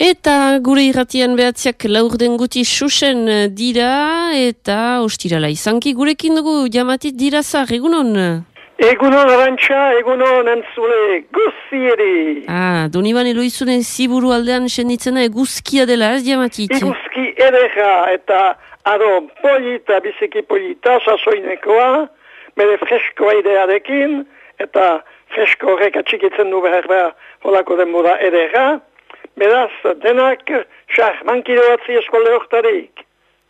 Eta gure irratian behatziak laurden guti susen dira eta ostirala izanki gurekin dugu jamatit dirazar, egunon? Egunon Arantxa, egunon entzule guztieri. Donibane Loizune ziburu aldean senditzena eguzkia dela, ez jamatit? Eguzki edera eta aro polita, biziki polita, sasoinekoa, bere freskoa idearekin, eta fresko horrek atxikitzen du behar holako denbora edera. Beraz, denak, manki doatzi eskolde hortarik.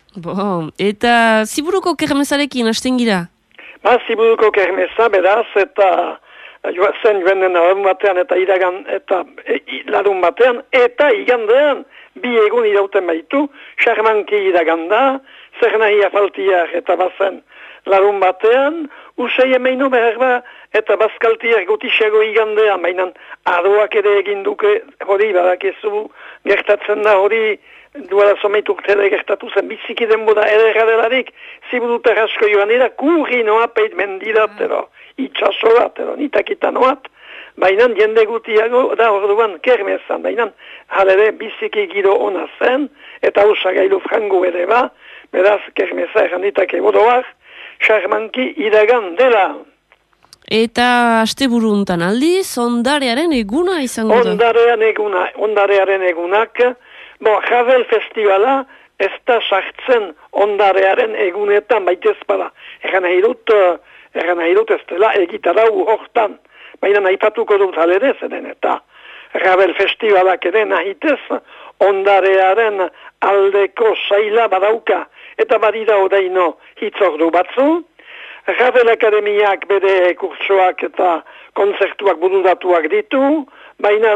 Eta ziburuko kermesarekin hasten gira? Ziburuko kermesa, beraz, eta zen joan den larun batean, eta iragan, eta larun batean, eta igandean, bi egun irauten baitu, manki iraganda, zer nahi afaltiak, eta bazen larun batean, usai emeinu behar eta bazkaltiak gutixago igandean, mainan adoak ere egin duke, hori badakezu gertatzen da, hori duela someituk tere gertatu zen, biziki denbora ere gadelarik, ziburutak asko joan dira, kurri noa peit mendirat, itxasorat, nitakita noat, mainan jende gutiago da orduan kermezan, mainan halere biziki giro ona zen, eta usagailu frango ere beraz kermeza erranditake bodoak, manki iragan dela. Eta asteburu untan aldiz, ondarearen eguna izango da? Ondarearen egunak, Javel Festivala ez da sartzen ondarearen egunetan baitez bada. Egan nahi dut ez dela egitarau hortan, baina nahipatuko dut alere zeden eta Javel Festivalak ere nahitez ondarearen aldeko saila badauka. Eta badira odaino hitzordu batzu, Javel Akademiak bere kurtsoak eta konzertuak burudatuak ditu, baina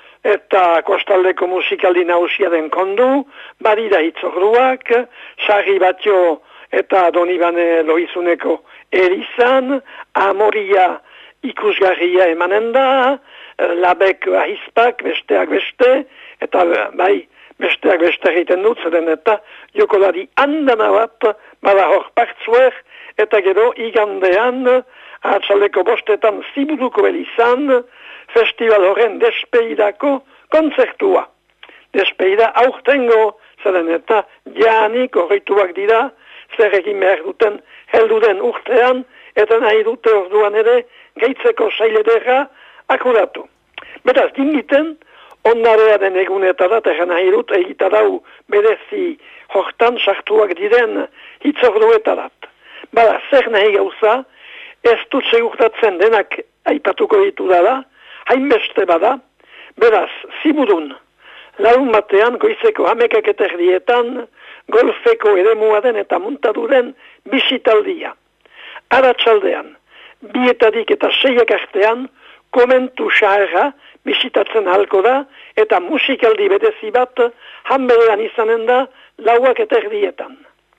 eta kostaldeko musikaldi nagusia den kondu, badira hitzorduak, Sarri Batio eta Donibane Loizuneko erizan, Amoria ikusgarria emanen da, Labek ahizpak, besteak beste, eta besteak beste egiten dut, zeden eta jokolari handana bat, bada hor partzuer, eta gero igandean, atxaldeko bostetan ziburuko belizan, festival horren despeidako konzertua. Despeida aurtengo, zeden eta janik horreituak dira, zer egin behar duten helduden urtean, eta nahi dute orduan ere, gaitzeko sailedera akuratu. Beraz, dingiten, ondarearen egunetarat egan nahi dut egitarau berezi hortan sartuak diren hitzorduetarat. Bada, zer nahi gauza, ez dut segurtatzen denak aipatuko ditu dala, hainbeste bada, beraz, ziburun, larun batean goizeko 11:00 golfeko eremuaden eta muntaduren bisitaldia. Aratsaldean, 2 eta 6 artean, komentu xaherra bisitatzen halko da, eta musikaldi berezi bat hanberean izanen da 4:00.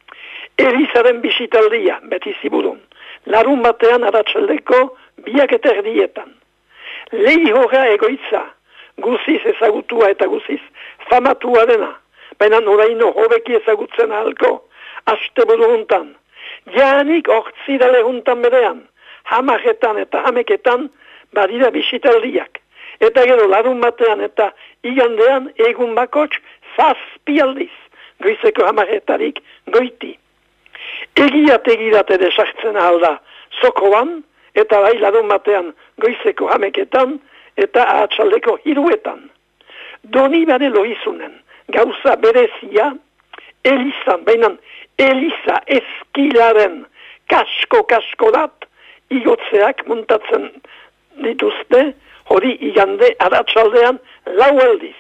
Elizaren bisitaldia, beti ziburun, larun batean aratsaldeko 2:00. Lehi horra egoitza, guziz ezagutua eta guziz famatua dena, baina noraino hobeki ezagutzen halko, aste buduruntan, janik ortzidale juntan berean, 10 eta 11 badira bisitaldiak. Eta gero larun batean eta igandean egun bakots 7 aldiz, goizeko 10 goiti. Egiat ere sartzen alda zokoan, eta bai larun batean goizeko 11 eta ahatsaldeko 3. Donibane Loizunen gauza berezia, elizan, bainan eliza eskilaren kasko dat, igotzeak muntatzen dituzte, hori igande aratsaldean 4 aldiz.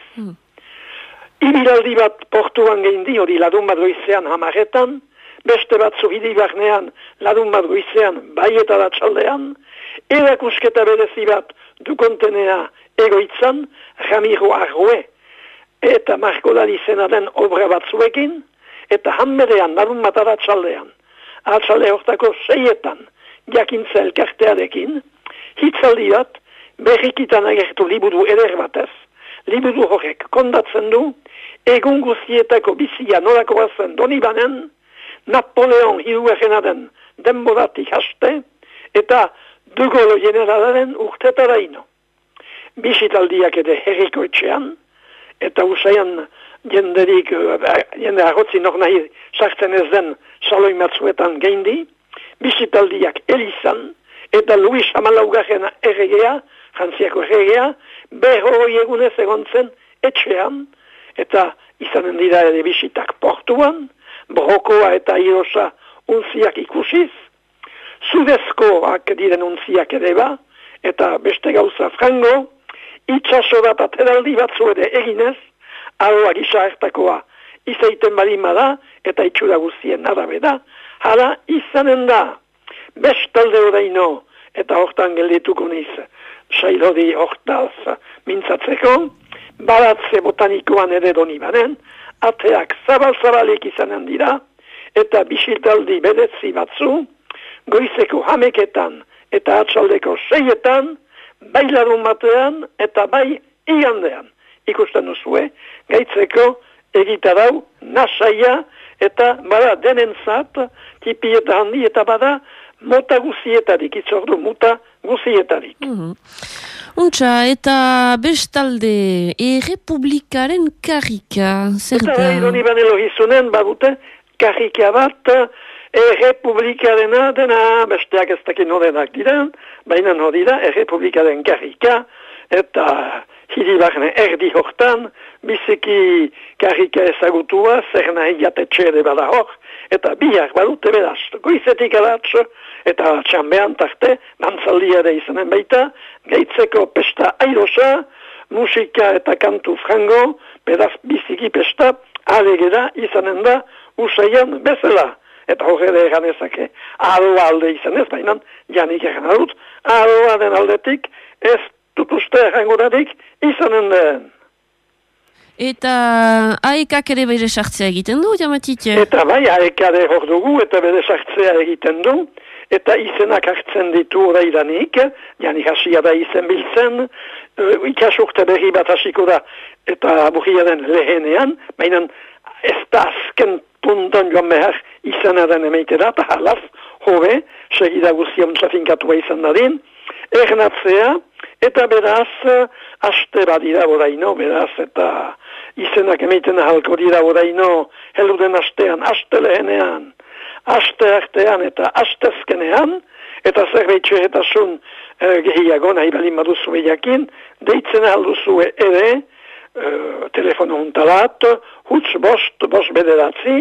Ibilaldi bat portuan geindi, hori larun bat goizean 10, beste batzu hidibarnean larun bat goizean bai eta aratsaldean, erakusketa berezi bat dukontenea egoitzan, Ramiro Arroe eta Marko Darizena den obra batzuekin, eta hanberean larun bat aratsaldean, aratsalde hortako 6 jakintza elkartearekin, hitzaldi bat, berrikitan agertu liburu eder batez, liburu horrek kondatzen du, egun guztietako bizia nolako bazen Donibanen, Napoleon hirugarrenaren denboratik haste, eta De Gaulle generalaren urtetaraino. Bisitaldiak ere herriko etxean, eta usaian jenderik, jende agotzi nok nahi sartzen ez den saloi matzuetan geindi, bisitaldiak elizan, eta Luis Hamalaugarren erregea, Frantziako erregea, behoi egunez egon zen etxean, eta izanen dira ere bisitak portuan, brokoa eta irosa unziak ikusiz, zudezkoak diren unziak ere ba, eta beste gauza frango, itxaso bat ateraldi batzu ere eginez, aroa gisa hartakoa izaiten balima da, eta itxura guztien arabe da, hala izanen da, bestalde oraino, eta hortan geldituko niz, sailodi hortaz mintzatzeko, baratze botanikoan ere doni banen, ateak zabal-zabalik izanen dira, eta bisitaldi bedetzi batzu, goizeko hameketan eta atxaldeko 6etan, bai larun batean eta bai igandean. Ikusten duzue, gaitzeko egitarau, nasaia, eta bada denentzat, tipi eta handi, eta bada mota guzietarik, itzordu muta guzietarik. Untxa, eta bestalde, Errepublikaren karrika, zer da? Eta ironi banelo gizunen, badute, karrika bat, Errepublikarena dena, besteak ez dakin nodenak dira, baina nodira, Errepublikaren karrika, eta hiribarne erdi hortan, biziki karrika ezagutua, zer nahi jatetxe bada hor, eta biak badute beraz, goizetik alatz, eta txambean tarte, dantzaldia ere izanen baita, gaitzeko pesta airosa, musika eta kantu frango, beraz biziki pesta, alegera izanen da, usaian bezala. Eta horre egan ezake, aroa alde izan ez, baina janik egan adut, aroa den aldetik, ez tutuzte egangorarik izanen den. Eta aekak ere bere sartzea egiten du, jamatik? Eta bai, aekare hor dugu, eta bere sartzea egiten du, eta izenak hartzen ditu oraidanik, janik hasia da izen biltzen, ikasurte berri bat hasiko da, eta burriaren lehenean, baina ez da azken puntan joan behar izanaren emeitera, eta halaz, hobe, segida guztian trafinkatua izan dadin, ernatzea, eta beraz, aste badira boraino, beraz, eta izenak emeiten ahalko dira boraino, heluden astean, aste lehenean, aste artean eta astezkenean, eta zerbait txerretasun gehiago nahi balin baduzu jakin, deitzen ahalduzue ere, telefono untalat, huts bost bederatzi,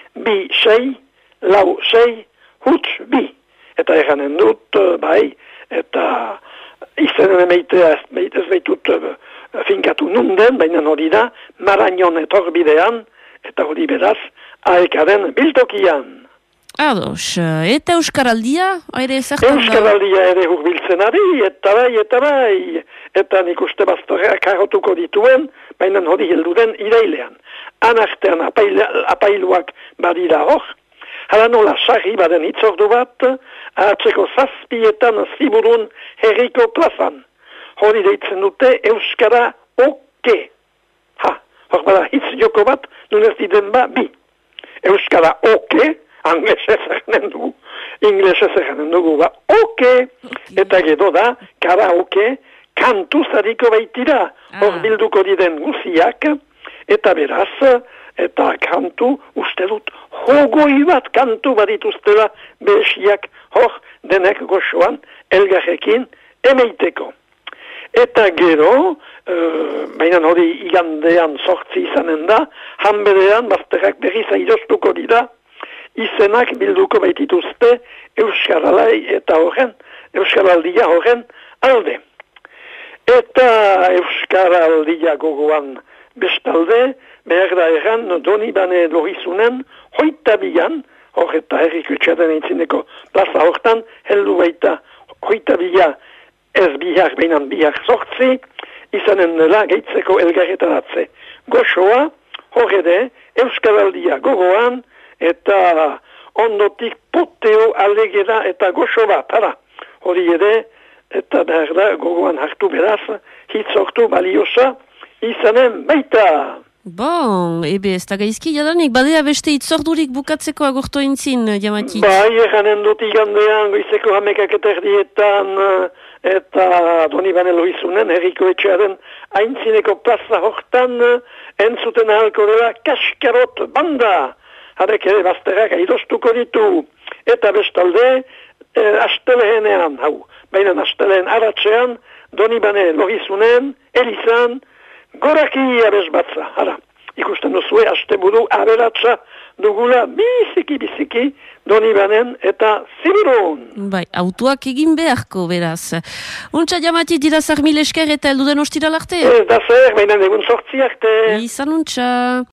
2-6, 4-6, huts bi. Eta eganen dut, bai, eta izenen emeitea ez baitut finkatu nunden, baina hori da, Marañon etorbidean, eta hori beraz, aekaren biltokian. Ados, eta Euskaraldia, ere zertan da? Euskaraldia ere hurbiltzen ari, eta bai, eta nik uste baztoreak harrotuko dituen, baina hori helduden irailean. Anartean apailuak badira hor, hala nola sarri baden itzordu bat, atzeko 7 ziburun herriko plazan. Hori deitzen dute Euskara oke. Hor bada hitz joko bat, nunez diden ba bi. Euskara oke, anglesez eganen dugu, inglesez eganen dugu, ba, oke, eta gero da, karaoke, kantu zariko baitira, hor bilduko diden guziak, eta beraz, eta kantu, uste dut, hogoi bat kantu badituztela behesiak, hor denek goxoan, elgarrekin, emeiteko. Eta gero, baina hori igandean sortzi izanen da, hanberean, bazterrak berriz airostuko dira, izenak bilduko baitituzte Euskaralai eta horren, Euskaraldia horren alde. Eta Euskaraldia gogoan bestalde, behar da erran, doni bane lorizunen, hoitabian, hor eta herrikutxaden eitzineko plaza hortan, heldu baita hoitabia ez bihar, bainan bihar sortzi, izanen dela gaitzeko elgarretaratze. Goxoa, horrede, Euskaraldia gogoan, eta ondotik poteo alegera eta goxo bat, hori ere, eta behar da gogoan hartu beraz, hitzortu baliosa, izanen baita. Bon, ebe ez da gaizki jadanik, badea beste itzordurik bukatzeko agurto entzin, jamatik. Bai, eganen dut igandean, goizeko hamekak eta erdietan, eta Donibane Loizunen, herriko etxearen aintzineko plaza hortan, entzuten ahalko dela Kaskarot banda, harek ere bazterrak aidostuko ditu, eta bestalde, astelehenean, baina astelehen aratzean, Donibane Loizunen, Elizan, goraki abesbatza, ikusten duzue, asteburu aberatsa dugula biziki, Donibanen eta Zibirun. Bai, autuak egin beharko, beraz. Untsa jamati dira zar mil esker eta elduden ostiral arte? Ez da zer, baina egun sortzi arte. Izan untsa.